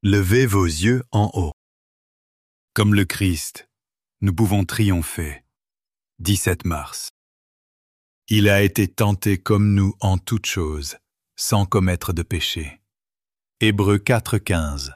Levez vos yeux en haut. Comme le Christ, nous pouvons triompher. 17 mars. Il a été tenté comme nous en toutes choses, sans commettre de péché. Hébreux 4:15.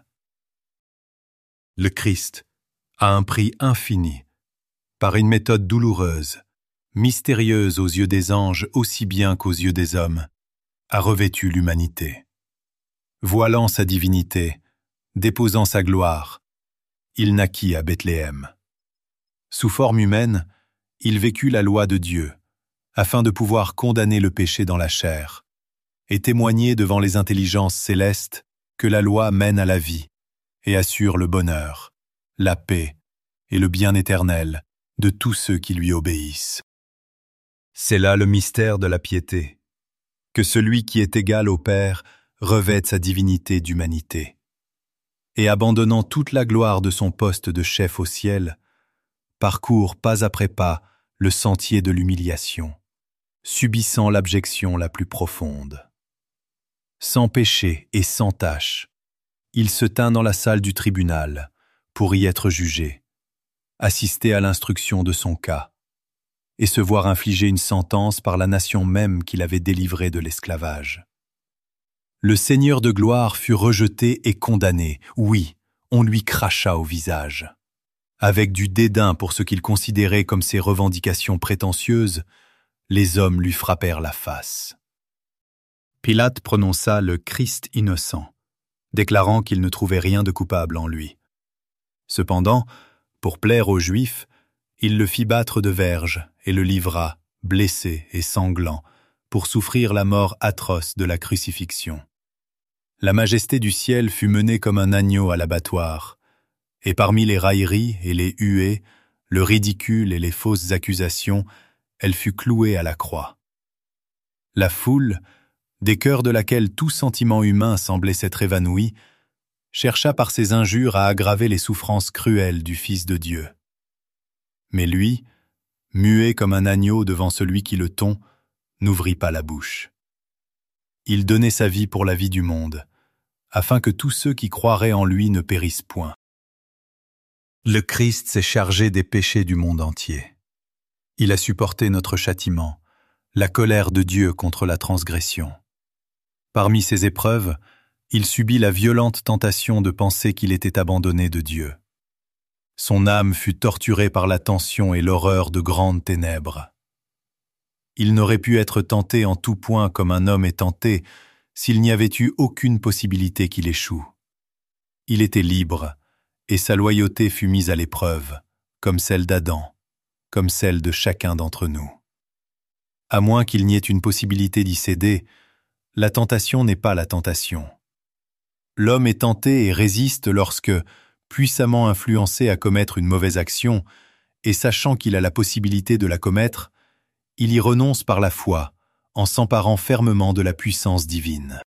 Le Christ, à un prix infini, par une méthode douloureuse, mystérieuse aux yeux des anges aussi bien qu'aux yeux des hommes, a revêtu l'humanité. Voilant sa divinité, déposant sa gloire, il naquit à Bethléem. Sous forme humaine, il vécut la loi de Dieu, afin de pouvoir condamner le péché dans la chair, et témoigner devant les intelligences célestes que la loi mène à la vie et assure le bonheur, la paix et le bien éternel de tous ceux qui lui obéissent. C'est là le mystère de la piété, que celui qui est égal au Père revête sa divinité d'humanité, et abandonnant toute la gloire de son poste de chef au ciel, parcourt pas après pas le sentier de l'humiliation, subissant l'abjection la plus profonde. Sans péché et sans tache, il se tint dans la salle du tribunal pour y être jugé, assister à l'instruction de son cas, et se voir infliger une sentence par la nation même qu'il avait délivrée de l'esclavage. Le Seigneur de gloire fut rejeté et condamné. Oui, on lui cracha au visage. Avec du dédain pour ce qu'il considérait comme ses revendications prétentieuses, les hommes lui frappèrent la face. Pilate prononça le Christ innocent, déclarant qu'il ne trouvait rien de coupable en lui. Cependant, pour plaire aux Juifs, il le fit battre de verges et le livra, blessé et sanglant, pour souffrir la mort atroce de la crucifixion. La majesté du ciel fut menée comme un agneau à l'abattoir, et parmi les railleries et les huées, le ridicule et les fausses accusations, elle fut clouée à la croix. La foule, des cœurs de laquelle tout sentiment humain semblait s'être évanoui, chercha par ses injures à aggraver les souffrances cruelles du Fils de Dieu. Mais lui, muet comme un agneau devant celui qui le tond, n'ouvrit pas la bouche. Il donnait sa vie pour la vie du monde, afin que tous ceux qui croiraient en lui ne périssent point. Le Christ s'est chargé des péchés du monde entier. Il a supporté notre châtiment, la colère de Dieu contre la transgression. Parmi ces épreuves, il subit la violente tentation de penser qu'il était abandonné de Dieu. Son âme fut torturée par la tension et l'horreur de grandes ténèbres. Il n'aurait pu être tenté en tout point comme un homme est tenté s'il n'y avait eu aucune possibilité qu'il échoue. Il était libre, et sa loyauté fut mise à l'épreuve, comme celle d'Adam, comme celle de chacun d'entre nous. À moins qu'il n'y ait une possibilité d'y céder, la tentation n'est pas la tentation. L'homme est tenté et résiste lorsque, puissamment influencé à commettre une mauvaise action, et sachant qu'il a la possibilité de la commettre, il y renonce par la foi, en s'emparant fermement de la puissance divine.